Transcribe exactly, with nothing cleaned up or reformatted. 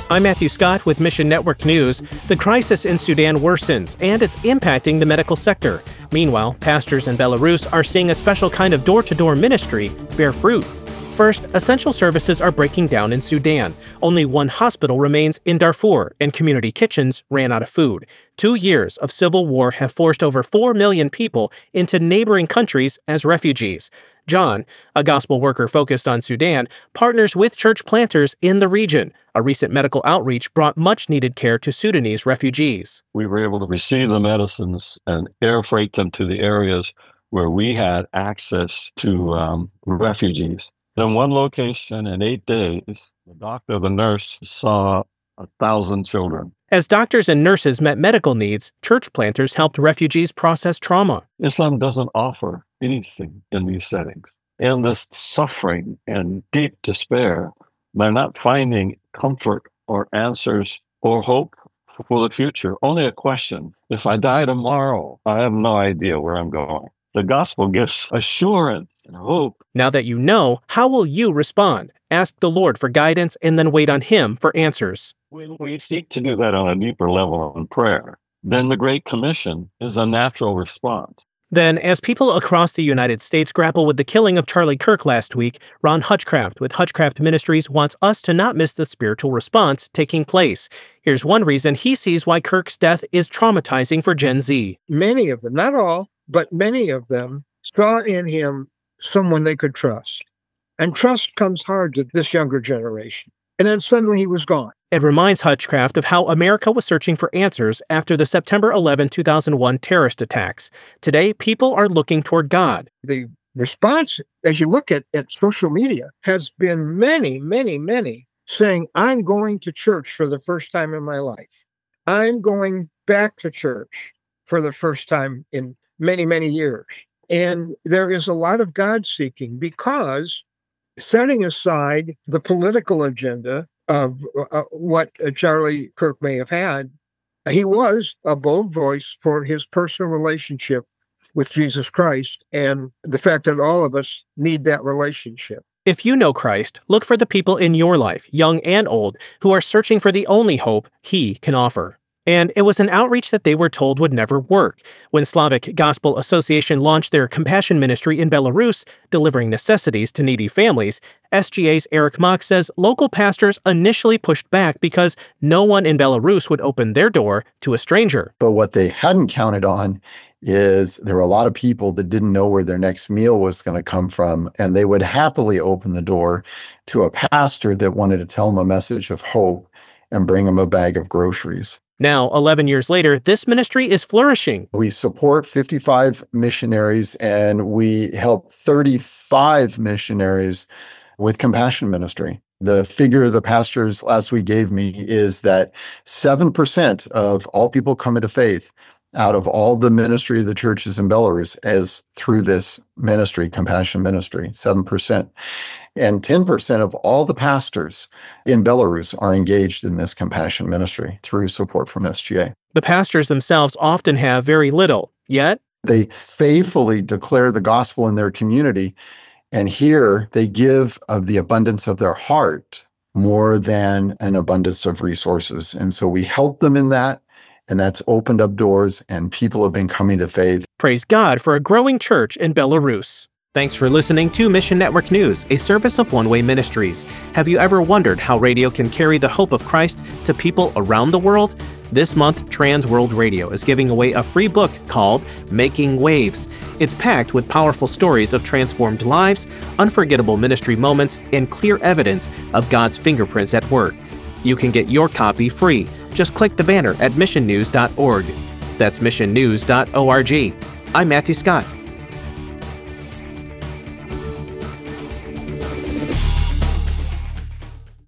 I'm Matthew Scott with Mission Network News. The crisis in Sudan worsens, and it's impacting the medical sector. Meanwhile, pastors in Belarus are seeing a special kind of door-to-door ministry bear fruit. First, essential services are breaking down in Sudan. Only one hospital remains in Darfur, and community kitchens ran out of food. Two years of civil war have forced over four million people into neighboring countries as refugees. John, a gospel worker focused on Sudan, partners with church planters in the region. A recent medical outreach brought much-needed care to Sudanese refugees. We were able to receive the medicines and air freight them to the areas where we had access to um, refugees. In one location, in eight days, the doctor, the nurse, saw a thousand children. As doctors and nurses met medical needs, church planters helped refugees process trauma. Islam doesn't offer anything in these settings. In this suffering and deep despair, they're not finding comfort or answers or hope for the future. Only a question. If I die tomorrow, I have no idea where I'm going. The gospel gives assurance and hope. Now that you know, how will you respond? Ask the Lord for guidance and then wait on Him for answers. When we seek to do that on a deeper level in prayer, then the Great Commission is a natural response. Then, as people across the United States grapple with the killing of Charlie Kirk last week, Ron Hutchcraft with Hutchcraft Ministries wants us to not miss the spiritual response taking place. Here's one reason he sees why Kirk's death is traumatizing for Gen Z. Many of them, not all, but many of them saw in him someone they could trust. And trust comes hard to this younger generation. And then suddenly he was gone. It reminds Hutchcraft of how America was searching for answers after the September eleventh, two thousand one terrorist attacks. Today, people are looking toward God. The response, as you look at, at social media, has been many, many, many saying, I'm going to church for the first time in my life. I'm going back to church for the first time in many, many years. And there is a lot of God seeking because setting aside the political agenda of uh, what uh, Charlie Kirk may have had, he was a bold voice for his personal relationship with Jesus Christ and the fact that all of us need that relationship. If you know Christ, look for the people in your life, young and old, who are searching for the only hope He can offer. And it was an outreach that they were told would never work. When Slavic Gospel Association launched their compassion ministry in Belarus, delivering necessities to needy families, S G A's Eric Mock says local pastors initially pushed back because no one in Belarus would open their door to a stranger. But what they hadn't counted on is there were a lot of people that didn't know where their next meal was going to come from, and they would happily open the door to a pastor that wanted to tell them a message of hope and bring them a bag of groceries. Now, eleven years later, this ministry is flourishing. We support fifty-five missionaries, and we help thirty-five missionaries with compassion ministry. The figure the pastors last week gave me is that seven percent of all people coming to faith out of all the ministry of the churches in Belarus is through this ministry, compassion ministry, seven percent. And ten percent of all the pastors in Belarus are engaged in this compassion ministry through support from S G A. The pastors themselves often have very little, yet they faithfully declare the gospel in their community, and here they give of the abundance of their heart more than an abundance of resources. And so we help them in that, and that's opened up doors, and people have been coming to faith. Praise God for a growing church in Belarus. Thanks for listening to Mission Network News, a service of One Way Ministries. Have you ever wondered how radio can carry the hope of Christ to people around the world? This month, Trans World Radio is giving away a free book called Making Waves. It's packed with powerful stories of transformed lives, unforgettable ministry moments, and clear evidence of God's fingerprints at work. You can get your copy free. Just click the banner at mission news dot org. That's mission news dot org. I'm Matthew Scott.